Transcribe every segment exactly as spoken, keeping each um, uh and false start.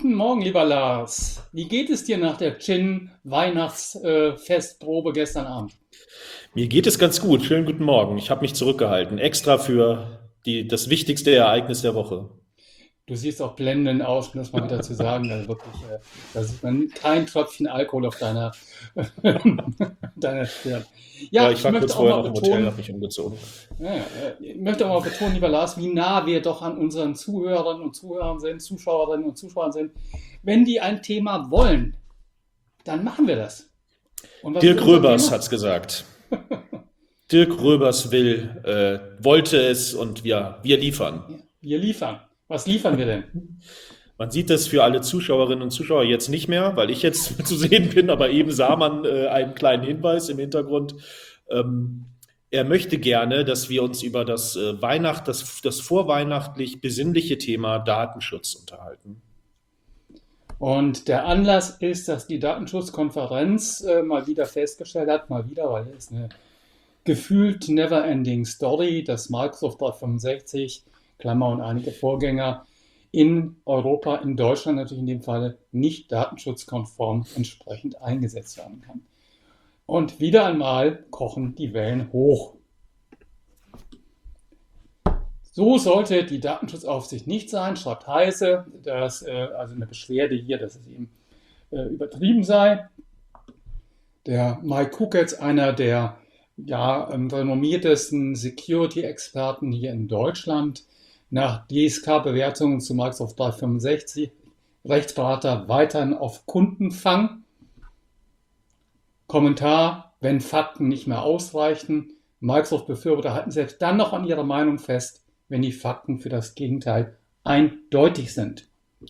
Guten Morgen, lieber Lars. Wie geht es dir nach der Chin-Weihnachtsfestprobe gestern Abend? Mir geht es ganz gut. Schönen guten Morgen. Ich habe mich zurückgehalten, extra für die, das wichtigste Ereignis der Woche. Du siehst auch blendend aus, um das mal wieder zu sagen. Also wirklich, äh, da sieht man kein Tröpfchen Alkohol auf deiner, deiner Stirn. Ja, Ja, ich ich war kurz möchte auch vorher mal noch im Hotel, betonen, habe mich umgezogen. ja, ja, äh, ich möchte auch mal betonen, lieber Lars, wie nah wir doch an unseren Zuhörern und Zuhörern sind, Zuschauerinnen und Zuschauern sind. Wenn die ein Thema wollen, dann machen wir das. Und was ist Dirk unser Röbers Thema? hat's gesagt. Dirk Röbers will, äh, wollte es und wir, wir liefern. Ja, wir liefern. Was liefern wir denn? Man sieht das für alle Zuschauerinnen und Zuschauer jetzt nicht mehr, weil ich jetzt zu sehen bin, aber eben sah man äh, einen kleinen Hinweis im Hintergrund. Ähm, Er möchte gerne, dass wir uns über das äh, Weihnacht, das, das vorweihnachtlich besinnliche Thema Datenschutz unterhalten. Und der Anlass ist, dass die Datenschutzkonferenz äh, mal wieder festgestellt hat, mal wieder, weil es eine gefühlt never-ending Story, dass Microsoft dreihundertfünfundsechzig, Klammer und einige Vorgänger, in Europa, in Deutschland natürlich in dem Fall nicht datenschutzkonform entsprechend eingesetzt werden kann. Und wieder einmal kochen die Wellen hoch. So sollte die Datenschutzaufsicht nicht sein, schreibt Heise, dass äh, also eine Beschwerde hier, dass es eben äh, übertrieben sei. Der Mike Kuketz, einer der ja, ähm, renommiertesten Security-Experten hier in Deutschland, nach D S K-Bewertungen zu Microsoft dreihundertfünfundsechzig, Rechtsberater weiterhin auf Kundenfang. Kommentar: Wenn Fakten nicht mehr ausreichen, Microsoft-Befürworter halten selbst dann noch an ihrer Meinung fest, wenn die Fakten für das Gegenteil eindeutig sind.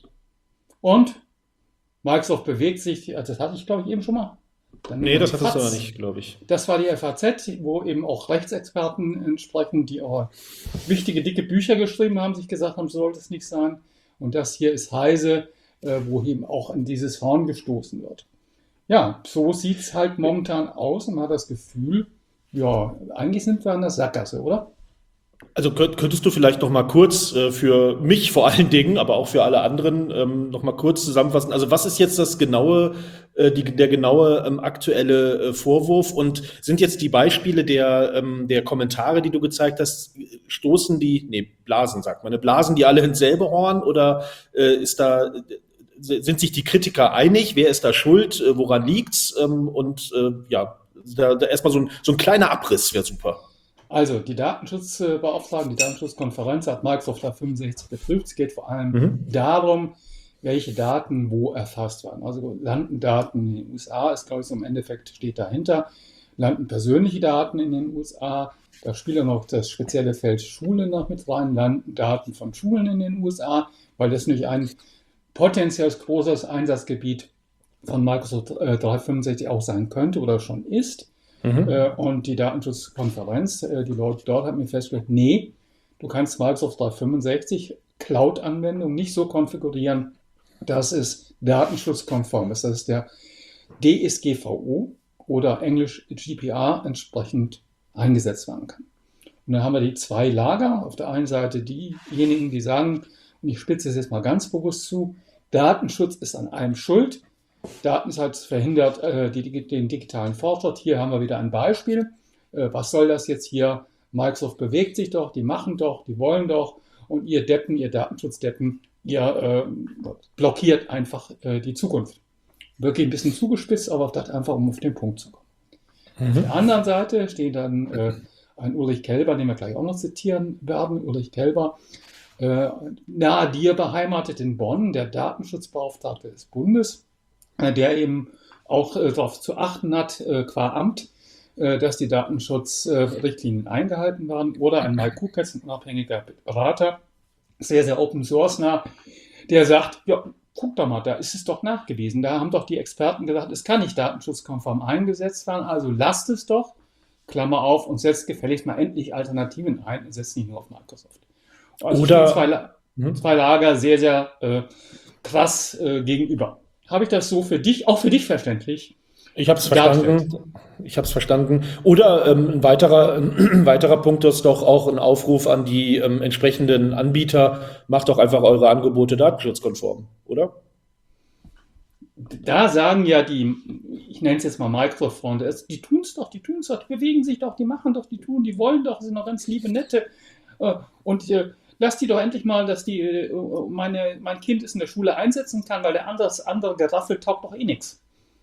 Und Microsoft bewegt sich, also das hatte ich glaube ich eben schon mal. Dann nehmen Nee, wir die das hattest du noch F A Z. nicht, glaube ich. Das war die F A Z, wo eben auch Rechtsexperten entsprechend, die auch wichtige, dicke Bücher geschrieben haben, sich gesagt haben, so sollte es nicht sein. Und das hier ist Heise, äh, wo eben auch in dieses Horn gestoßen wird. Ja, so sieht es halt momentan aus und man hat das Gefühl, ja, eigentlich sind wir an der Sackgasse, oder? Also könnt, könntest du vielleicht noch mal kurz äh, für mich vor allen Dingen, aber auch für alle anderen ähm, noch mal kurz zusammenfassen? Also was ist jetzt das genaue, äh, die, der genaue ähm, aktuelle äh, Vorwurf und sind jetzt die Beispiele der ähm, der Kommentare, die du gezeigt hast, stoßen die, nee, Blasen sagt man, ne? Blasen die alle ins selbe Horn oder äh, ist da äh, sind sich die Kritiker einig? Wer ist da schuld? Äh, woran liegt's? Ähm, und äh, ja, da, da erstmal so ein so ein kleiner Abriss wäre super. Also die Datenschutzbeauftragten, die Datenschutzkonferenz hat Microsoft dreihundertfünfundsechzig geprüft. Es geht vor allem Mhm. darum, welche Daten wo erfasst werden. Also landen Daten in den U S A, ist glaube ich so im Endeffekt steht dahinter, landen persönliche Daten in den U S A, da spielt auch noch das spezielle Feld Schule noch mit rein, landen Daten von Schulen in den U S A, weil das nicht ein potenziell großes Einsatzgebiet von Microsoft äh, dreihundertfünfundsechzig auch sein könnte oder schon ist. Äh, Mhm. und die Datenschutzkonferenz, äh, die Leute dort haben mir festgestellt, nee, du kannst Microsoft dreihundertfünfundsechzig Cloud-Anwendung nicht so konfigurieren, dass es datenschutzkonform ist, dass es der D S G V O oder Englisch G D P R entsprechend eingesetzt werden kann. Und dann haben wir die zwei Lager. Auf der einen Seite diejenigen, die sagen, und ich spitze es jetzt mal ganz bewusst zu, Datenschutz ist an allem schuld. Datenschutz verhindert äh, die, den digitalen Fortschritt. Hier haben wir wieder ein Beispiel. Äh, was soll das jetzt hier? Microsoft bewegt sich doch, die machen doch, die wollen doch. Und ihr Deppen, ihr Datenschutzdeppen, ihr äh, blockiert einfach äh, die Zukunft. Wirklich ein bisschen zugespitzt, aber das einfach, um auf den Punkt zu kommen. Auf der Mhm. anderen Seite steht dann äh, ein Ulrich Kelber, den wir gleich auch noch zitieren werden. Ulrich Kelber, äh, nahe dir beheimatet in Bonn, der Datenschutzbeauftragte des Bundes, äh, der eben auch äh, darauf zu achten hat, äh, qua Amt, äh, dass die Datenschutzrichtlinien äh, eingehalten werden. Oder ein Mike Kuketz, ein unabhängiger Berater, sehr, sehr open source nah, der sagt, ja, guck doch mal, da ist es doch nachgewiesen. Da haben doch die Experten gesagt, es kann nicht datenschutzkonform eingesetzt werden, also lasst es doch, Klammer auf, und setzt gefälligst mal endlich Alternativen ein und setzt nicht nur auf Microsoft. Also stehen zwei, Oder La mhm. zwei Lager sehr, sehr äh, krass äh, gegenüber. Habe ich das so für dich, auch für dich verständlich, Ich habe es dargestellt? verstanden. Ich habe es verstanden. Oder ähm, ein weiterer, ein weiterer Punkt ist doch auch ein Aufruf an die ähm, entsprechenden Anbieter. Macht doch einfach eure Angebote datenschutzkonform, oder? Da sagen ja die, ich nenne es jetzt mal Microsoft-Freunde, die tun es doch, die tun es doch, die bewegen sich doch, die machen doch, die tun, die wollen doch, sind doch ganz liebe, nette. Äh, und äh, lass die doch endlich mal, dass die äh, meine, mein Kind es in der Schule einsetzen kann, weil der andere, das andere Geraffel taugt doch eh nichts.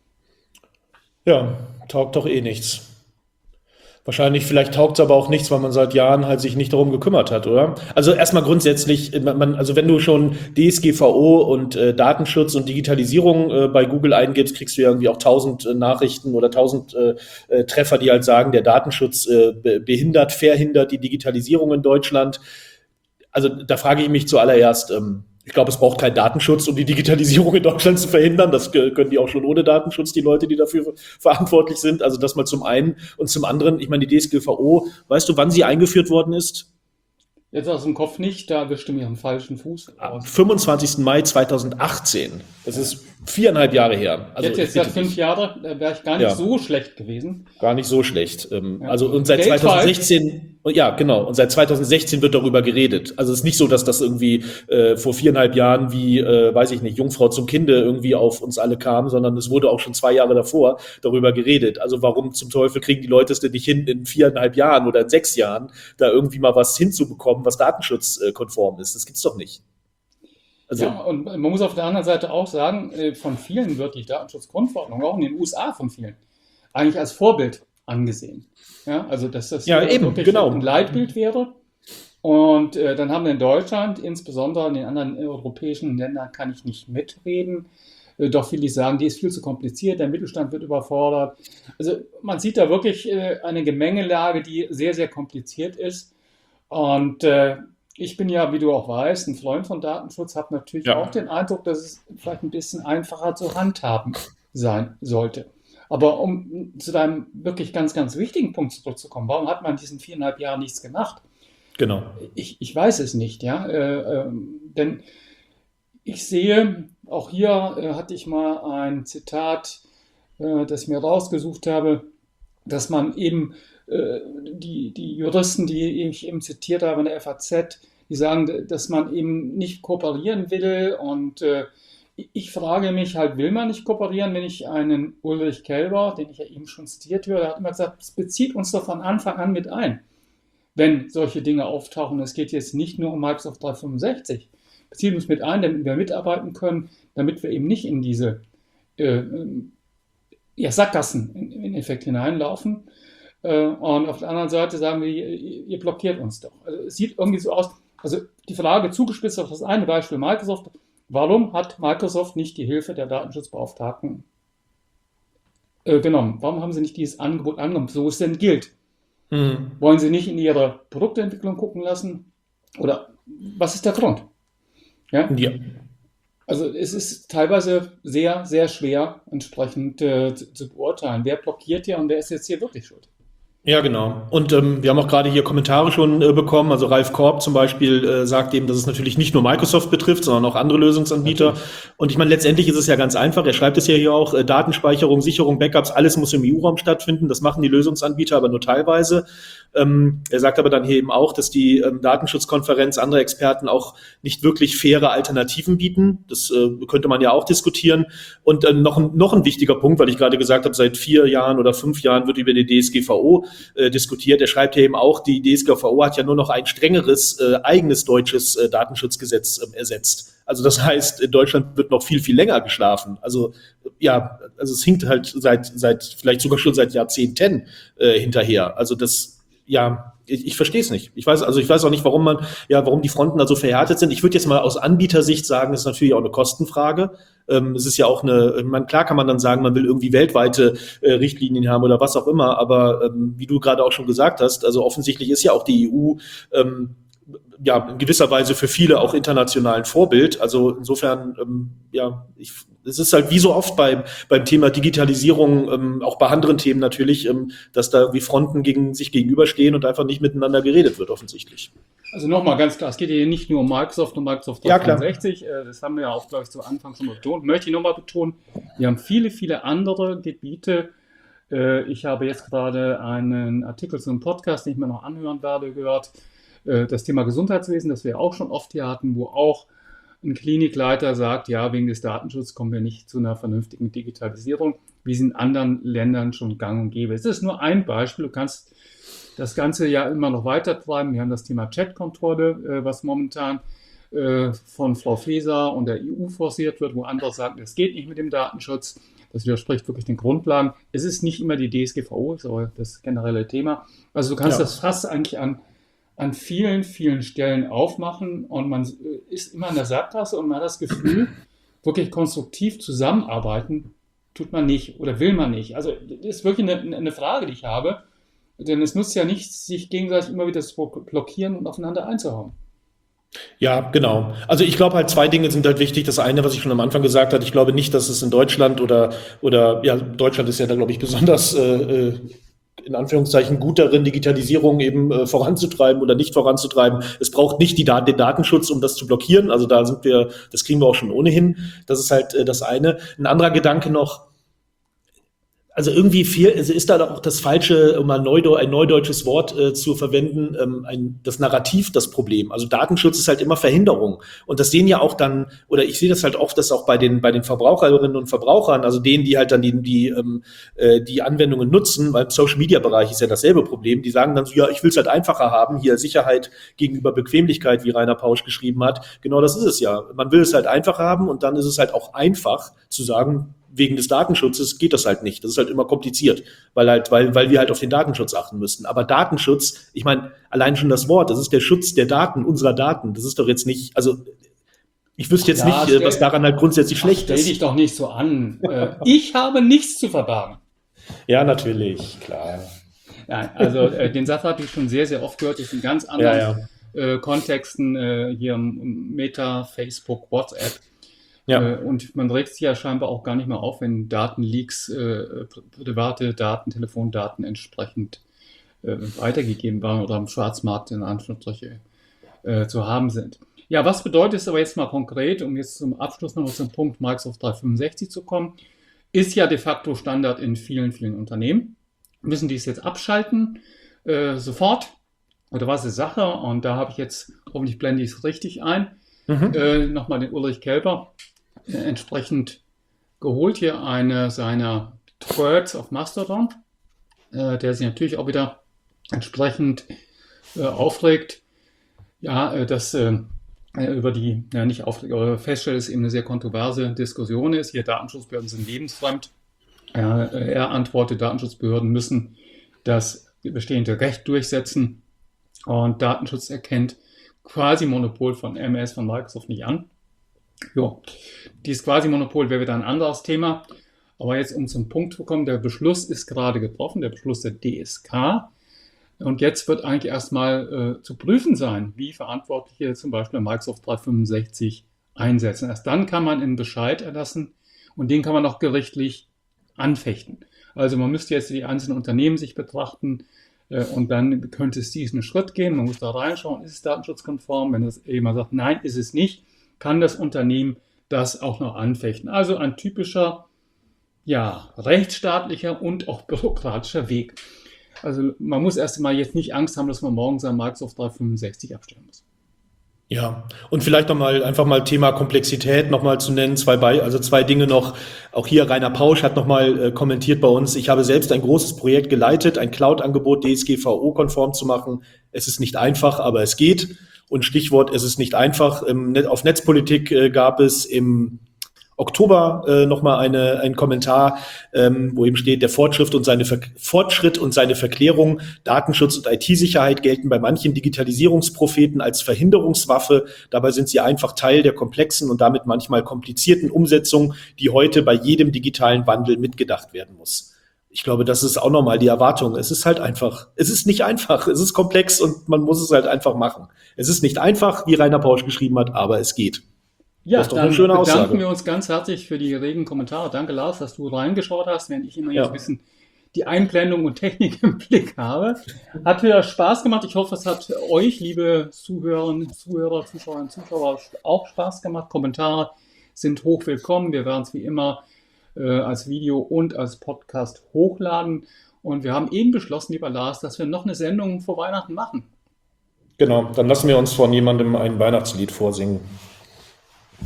Ja, taugt doch eh nichts. Wahrscheinlich, vielleicht taugt es aber auch nichts, weil man seit Jahren halt sich nicht darum gekümmert hat, oder? Also erstmal grundsätzlich, man, also wenn du schon D S G V O und äh, Datenschutz und Digitalisierung äh, bei Google eingibst, kriegst du ja irgendwie auch tausend äh, Nachrichten oder tausend äh, äh, Treffer, die halt sagen, der Datenschutz äh, behindert, verhindert die Digitalisierung in Deutschland. Also da frage ich mich zuallererst, ähm, ich glaube, es braucht keinen Datenschutz, um die Digitalisierung in Deutschland zu verhindern. Das können die auch schon ohne Datenschutz, die Leute, die dafür verantwortlich sind. Also das mal zum einen. Und zum anderen, ich meine, die D S G V O, weißt du, wann sie eingeführt worden ist? Jetzt aus dem Kopf nicht, da erwischt du mich am falschen Fuß. Am fünfundzwanzigsten Mai zweitausendachtzehn. Das ist viereinhalb Jahre her. Also jetzt jetzt seit fünf Jahre, da wäre ich gar nicht ja. so schlecht gewesen. Gar nicht so schlecht. Ähm, ja. Also und seit Geld zweitausendsechzehn, halt. ja genau, und seit zweitausendsechzehn wird darüber geredet. Also es ist nicht so, dass das irgendwie äh, vor viereinhalb Jahren wie, äh, weiß ich nicht, Jungfrau zum Kinde irgendwie auf uns alle kam, sondern es wurde auch schon zwei Jahre davor darüber geredet. Also warum zum Teufel kriegen die Leute es denn nicht hin, in viereinhalb Jahren oder in sechs Jahren da irgendwie mal was hinzubekommen, was datenschutzkonform ist? Das gibt's doch nicht. Also, ja, und man muss auf der anderen Seite auch sagen, von vielen wird die Datenschutzgrundverordnung, auch in den U S A von vielen, eigentlich als Vorbild angesehen. Ja, also dass das ja, eben, wirklich genau. ein Leitbild wäre. Und äh, dann haben wir in Deutschland, insbesondere in den anderen europäischen Ländern, kann ich nicht mitreden. Äh, doch viele sagen, die ist viel zu kompliziert, der Mittelstand wird überfordert. Also man sieht da wirklich äh, eine Gemengelage, die sehr, sehr kompliziert ist. Und äh, ich bin ja, wie du auch weißt, ein Freund von Datenschutz, habe natürlich ja. auch den Eindruck, dass es vielleicht ein bisschen einfacher zu handhaben sein sollte. Aber um zu deinem wirklich ganz, ganz wichtigen Punkt zurückzukommen, warum hat man in diesen viereinhalb Jahren nichts gemacht? Genau. Ich, ich weiß es nicht, ja. Äh, äh, denn ich sehe, auch hier äh, hatte ich mal ein Zitat, äh, das ich mir rausgesucht habe, dass man eben Die, die Juristen, die ich eben zitiert habe in der F A Z, die sagen, dass man eben nicht kooperieren will. Und äh, ich frage mich halt, will man nicht kooperieren, wenn ich einen Ulrich Kelber, den ich ja eben schon zitiert höre, der hat immer gesagt, es bezieht uns doch von Anfang an mit ein, wenn solche Dinge auftauchen. Es geht jetzt nicht nur um Microsoft dreihundertfünfundsechzig. Bezieht uns mit ein, damit wir mitarbeiten können, damit wir eben nicht in diese äh, ja, Sackgassen im Endeffekt hineinlaufen. Und auf der anderen Seite sagen wir, ihr blockiert uns doch. Also es sieht irgendwie so aus, also die Frage zugespitzt auf das eine Beispiel Microsoft, warum hat Microsoft nicht die Hilfe der Datenschutzbeauftragten äh, genommen? Warum haben sie nicht dieses Angebot angenommen, so es denn gilt? Mhm. Wollen sie nicht in ihre Produktentwicklung gucken lassen? Oder was ist der Grund? Ja? Ja. Also es ist teilweise sehr, sehr schwer entsprechend äh, zu, zu beurteilen, wer blockiert hier und wer ist jetzt hier wirklich schuld. Ja, genau. Und ähm, wir haben auch gerade hier Kommentare schon äh, bekommen. Also Ralf Korb zum Beispiel äh, sagt eben, dass es natürlich nicht nur Microsoft betrifft, sondern auch andere Lösungsanbieter. Natürlich. Und ich meine, letztendlich ist es ja ganz einfach. Er schreibt es ja hier auch, äh, Datenspeicherung, Sicherung, Backups, alles muss im E U-Raum stattfinden. Das machen die Lösungsanbieter aber nur teilweise. Ähm, er sagt aber dann hier eben auch, dass die ähm, Datenschutzkonferenz, andere Experten auch nicht wirklich faire Alternativen bieten. Das äh, könnte man ja auch diskutieren. Und äh, noch, ein, noch ein wichtiger Punkt, weil ich gerade gesagt habe, seit vier Jahren oder fünf Jahren wird über die D S G V O äh, diskutiert. Er schreibt hier eben auch, die D S G V O hat ja nur noch ein strengeres äh, eigenes deutsches äh, Datenschutzgesetz äh, ersetzt. Also das heißt, in Deutschland wird noch viel, viel länger geschlafen. Also ja, also es hinkt halt seit, seit vielleicht sogar schon seit Jahrzehnten äh, hinterher. Also das ja, ich, ich verstehe es nicht. Ich weiß, also ich weiß auch nicht, warum man, ja, warum die Fronten da so verhärtet sind. Ich würde jetzt mal aus Anbietersicht sagen, es ist natürlich auch eine Kostenfrage. Ähm, es ist ja auch eine, man, klar kann man dann sagen, man will irgendwie weltweite äh, Richtlinien haben oder was auch immer, aber ähm, wie du gerade auch schon gesagt hast, also offensichtlich ist ja auch die E U ähm, ja in gewisser Weise für viele auch international ein Vorbild. Also insofern, ähm, ja, ich, es ist halt wie so oft beim beim Thema Digitalisierung, ähm, auch bei anderen Themen natürlich, ähm, dass da irgendwie Fronten gegen sich gegenüberstehen und einfach nicht miteinander geredet wird, offensichtlich. Also nochmal ganz klar, es geht hier nicht nur um Microsoft und Microsoft dreihundertfünfundsechzig, ja, das haben wir ja auch, glaube ich, zu Anfang schon mal betont. Möchte ich nochmal betonen, wir haben viele, viele andere Gebiete. Ich habe jetzt gerade einen Artikel zu einem Podcast, den ich mir noch anhören werde, gehört. Das Thema Gesundheitswesen, das wir auch schon oft hier hatten, wo auch ein Klinikleiter sagt, ja, wegen des Datenschutzes kommen wir nicht zu einer vernünftigen Digitalisierung, wie es in anderen Ländern schon gang und gäbe ist. Das ist nur ein Beispiel. Du kannst das Ganze ja immer noch weiter treiben. Wir haben das Thema Chatkontrolle, äh, was momentan äh, von Frau Faeser und der E U forciert wird, wo andere sagen, das geht nicht mit dem Datenschutz. Das widerspricht wirklich den Grundlagen. Es ist nicht immer die D S G V O, ist aber das generelle Thema. Also du kannst ja. das Fass eigentlich an an vielen, vielen Stellen aufmachen und man ist immer in der Sackgasse und man hat das Gefühl, wirklich konstruktiv zusammenarbeiten tut man nicht oder will man nicht. Also das ist wirklich eine, eine Frage, die ich habe, denn es nutzt ja nichts, sich gegenseitig immer wieder zu blockieren und aufeinander einzuhauen. Ja, genau. Also ich glaube halt, zwei Dinge sind halt wichtig. Das eine, was ich schon am Anfang gesagt habe, ich glaube nicht, dass es in Deutschland oder, oder ja, Deutschland ist ja da, glaube ich, besonders äh, in Anführungszeichen gut darin, Digitalisierung eben äh, voranzutreiben oder nicht voranzutreiben. Es braucht nicht die Dat- den Datenschutz, um das zu blockieren. Also da sind wir, das kriegen wir auch schon ohnehin. Das ist halt äh, das eine. Ein anderer Gedanke noch, also irgendwie viel, also ist da auch das falsche, um mal Neudeu- ein neudeutsches Wort äh, zu verwenden, ähm, ein, das Narrativ das Problem. Also Datenschutz ist halt immer Verhinderung. Und das sehen ja auch dann, oder ich sehe das halt oft, dass auch bei den bei den Verbraucherinnen und Verbrauchern, also denen, die halt dann die die, ähm, äh, die Anwendungen nutzen, weil im Social-Media-Bereich ist ja dasselbe Problem, die sagen dann so, ja, ich will es halt einfacher haben, hier Sicherheit gegenüber Bequemlichkeit, wie Rainer Pausch geschrieben hat. Genau das ist es ja. Man will es halt einfacher haben und dann ist es halt auch einfach zu sagen, wegen des Datenschutzes geht das halt nicht. Das ist halt immer kompliziert, weil halt, weil, weil wir halt auf den Datenschutz achten müssen. Aber Datenschutz, ich meine, allein schon das Wort, das ist der Schutz der Daten, unserer Daten. Das ist doch jetzt nicht, also ich wüsste jetzt ja, nicht, stell, was daran halt grundsätzlich ach, schlecht stell ist. Stell dich doch nicht so an. Ich habe nichts zu verbergen. Ja, natürlich, klar. Nein, also äh, den Satz habe ich schon sehr, sehr oft gehört. Das ist in ganz anderen ja, ja. Äh, Kontexten, äh, hier Meta, Facebook, WhatsApp. Ja. Und man regt sich ja scheinbar auch gar nicht mehr auf, wenn Datenleaks, äh, private Daten, Telefondaten entsprechend äh, weitergegeben waren oder am Schwarzmarkt in Anführungsstrichen äh, zu haben sind. Ja, was bedeutet es aber jetzt mal konkret, um jetzt zum Abschluss noch zum Punkt Microsoft dreihundertfünfundsechzig zu kommen, ist ja de facto Standard in vielen, vielen Unternehmen. Müssen die es jetzt abschalten, äh, sofort? Oder was ist Sache? Und da habe ich jetzt, hoffentlich blende ich es richtig ein, mhm. äh, nochmal den Ulrich Kelper äh, entsprechend geholt, hier eine seiner Threads auf Mastodon, äh, der sich natürlich auch wieder entsprechend äh, aufregt, ja, äh, dass äh, über die, ja nicht aufregt, aber feststellt, dass es eben eine sehr kontroverse Diskussion ist. Hier Datenschutzbehörden sind lebensfremd. Ja, äh, er antwortet, Datenschutzbehörden müssen das bestehende Recht durchsetzen und Datenschutz erkennt quasi Monopol von M S, von Microsoft nicht an. Ja, dieses Quasi-Monopol wäre wieder ein anderes Thema. Aber jetzt, um zum Punkt zu kommen, der Beschluss ist gerade getroffen, der Beschluss der D S K. Und jetzt wird eigentlich erstmal äh, zu prüfen sein, wie Verantwortliche zum Beispiel Microsoft dreihundertfünfundsechzig einsetzen. Erst dann kann man einen Bescheid erlassen und den kann man auch gerichtlich anfechten. Also man müsste jetzt die einzelnen Unternehmen sich betrachten äh, und dann könnte es diesen Schritt gehen. Man muss da reinschauen, ist es datenschutzkonform? Wenn das jemand sagt, nein, ist es nicht, kann das Unternehmen das auch noch anfechten. Also ein typischer, ja, rechtsstaatlicher und auch bürokratischer Weg. Also man muss erst mal jetzt nicht Angst haben, dass man morgen sein Microsoft dreihundertfünfundsechzig abstellen muss. Ja, und vielleicht noch mal einfach mal Thema Komplexität noch mal zu nennen, zwei Be- also zwei Dinge noch. Auch hier Rainer Pausch hat noch mal äh, kommentiert bei uns. Ich habe selbst ein großes Projekt geleitet, ein Cloud-Angebot D S G V O-konform zu machen. Es ist nicht einfach, aber es geht. Und Stichwort, es ist nicht einfach. Im, auf Netzpolitik äh, gab es im Oktober äh, nochmal eine, ein Kommentar, ähm, wo eben steht, der Fortschritt und seine Ver- Fortschritt und seine Verklärung, Datenschutz und I T-Sicherheit gelten bei manchen Digitalisierungspropheten als Verhinderungswaffe. Dabei sind sie einfach Teil der komplexen und damit manchmal komplizierten Umsetzung, die heute bei jedem digitalen Wandel mitgedacht werden muss. Ich glaube, das ist auch nochmal die Erwartung. Es ist halt einfach, es ist nicht einfach, es ist komplex und man muss es halt einfach machen. Es ist nicht einfach, wie Rainer Pausch geschrieben hat, aber es geht. Ja, das ist doch dann eine schöne Aussage. Bedanken wir uns ganz herzlich für die regen Kommentare. Danke, Lars, dass du reingeschaut hast, während ich immer jetzt ja. ein bisschen die Einblendung und Technik im Blick habe. Hat wieder Spaß gemacht. Ich hoffe, es hat euch, liebe Zuhörerinnen, Zuhörer, Zuschauerinnen, Zuschauer, auch Spaß gemacht. Kommentare sind hoch willkommen. Wir werden es wie immer äh, als Video und als Podcast hochladen. Und wir haben eben beschlossen, lieber Lars, dass wir noch eine Sendung vor Weihnachten machen. Genau, dann lassen wir uns von jemandem ein Weihnachtslied vorsingen.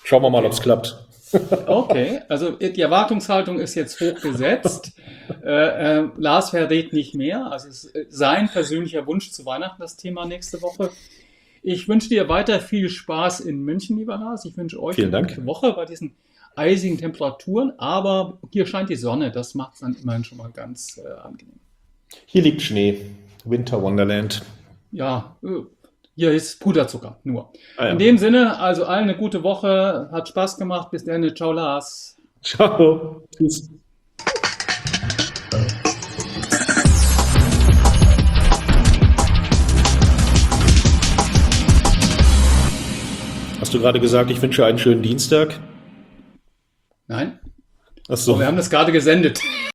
Schauen wir mal, ob es klappt. Okay, also die Erwartungshaltung ist jetzt hochgesetzt. äh, äh, Lars verrät nicht mehr. Also es ist sein persönlicher Wunsch zu Weihnachten, das Thema nächste Woche. Ich wünsche dir weiter viel Spaß in München, lieber Lars. Ich wünsche euch Vielen eine Dank. gute Woche bei diesen eisigen Temperaturen. Aber hier scheint die Sonne. Das macht es dann immerhin schon mal ganz äh, angenehm. Hier liegt Schnee. Winter Wonderland. Ja, äh, hier ist Puderzucker nur. Ah, ja. In dem Sinne, also allen eine gute Woche. Hat Spaß gemacht. Bis dann. Ciao, Lars. Ciao. Tschüss. Hast du gerade gesagt, ich wünsche einen schönen Dienstag? Nein? Ach so. Oh, wir haben das gerade gesendet.